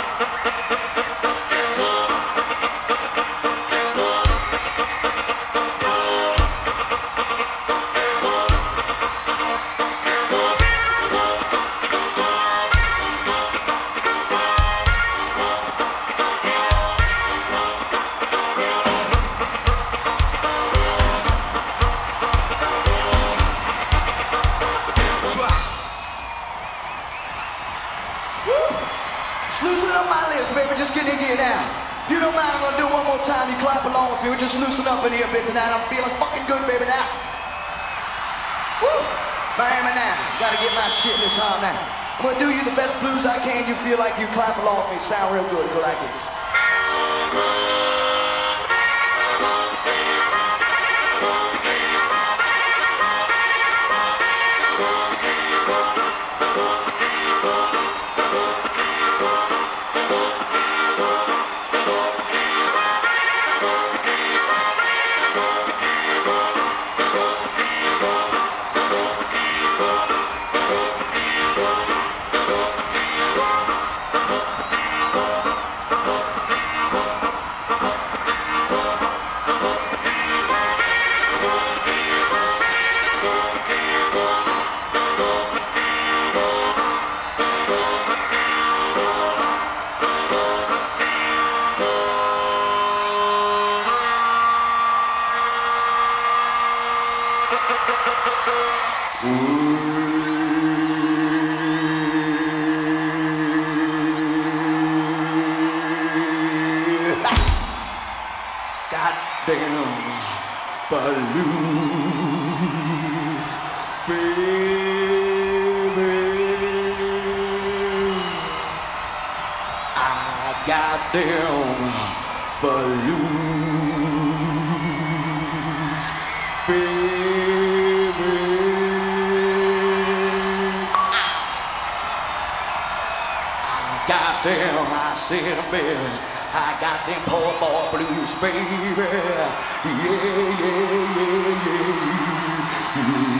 Loosen up my lips, baby, just get in here now. If you don't mind, I'm gonna do it one more time. You clap along with me. Just loosen up in here a bit tonight. I'm feeling fucking good, baby, now. Woo! Miami now. Gotta get my shit in this hall now. I'm gonna do you the best blues I can. You feel like you clap along with me. Sound real good. Go like this. Goddamn blues, baby. Goddamn blues, baby. Goddamn, I said, baby, I got them poor boy blues, baby. Yeah, yeah, yeah, yeah.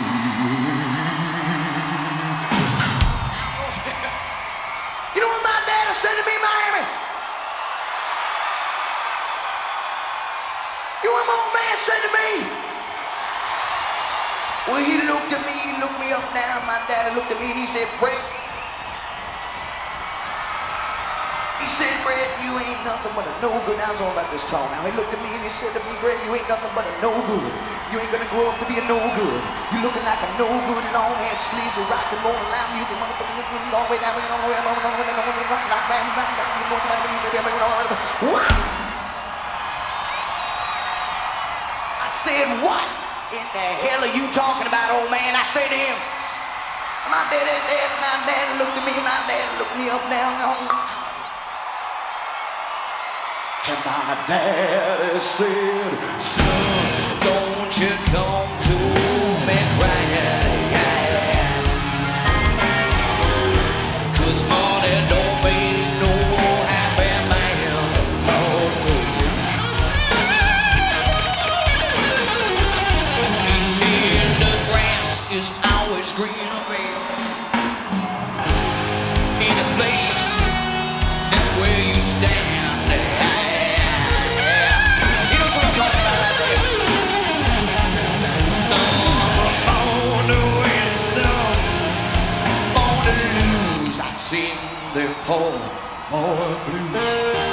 You know what my dad said to me, Miami? You know what my old man said to me? Well, he looked at me, he looked me up and down. My daddy looked at me and he said, Brett. He said, Brett, you ain't nothing but a no-good. Now I was all about this tall now. He looked at me and he said to me, Brett, you ain't nothing but a no-good. You ain't gonna grow up to be a no-good. You looking like a no-good, long-haired, sleazy, rock and roll, loud music, motherfucking all the way down, all the way down, I said, what in the hell are you talking about, old man? I said to him, my dad looked at me, my dad looked me up, down, and my daddy said, son, don't you come to me crying, yeah. 'Cause money don't make no happy man, no, no. He said the grass is always greener, baby, in a place that where you stand. Sing their poor boy blues.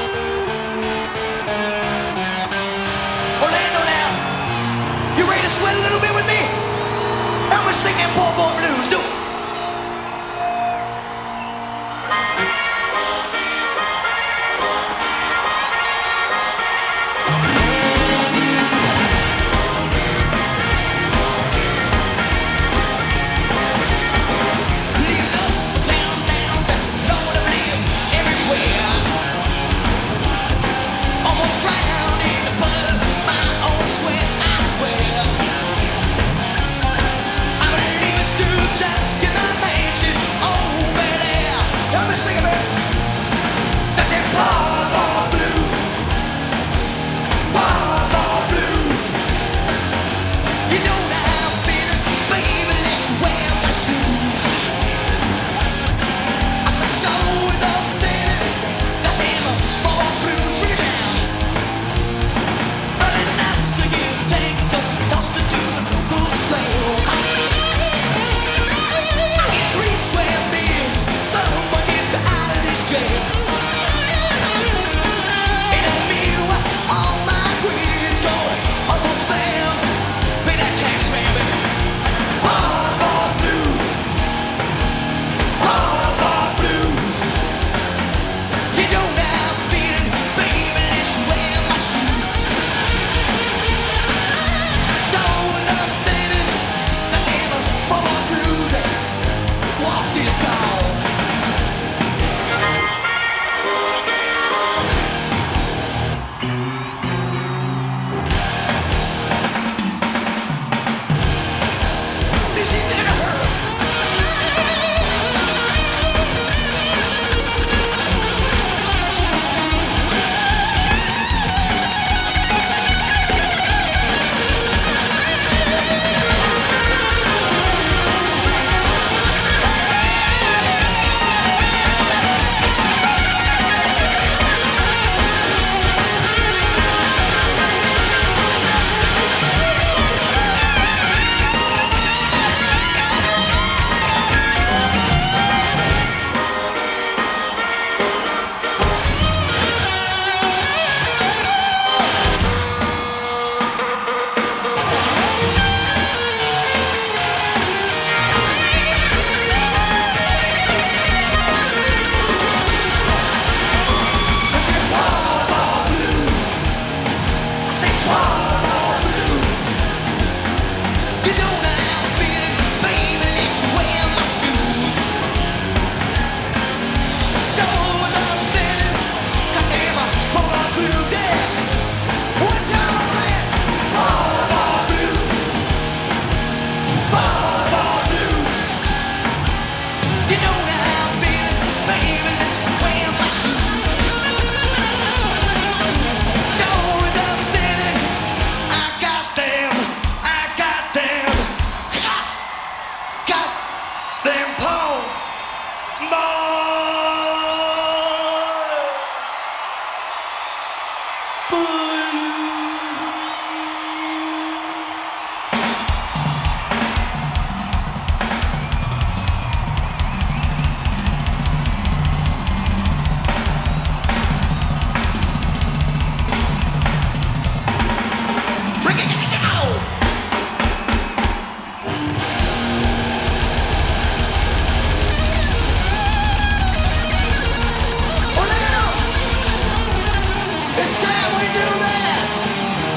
Orlando now, you ready to sweat a little bit with me? Help me sing them poor boy blues, do it.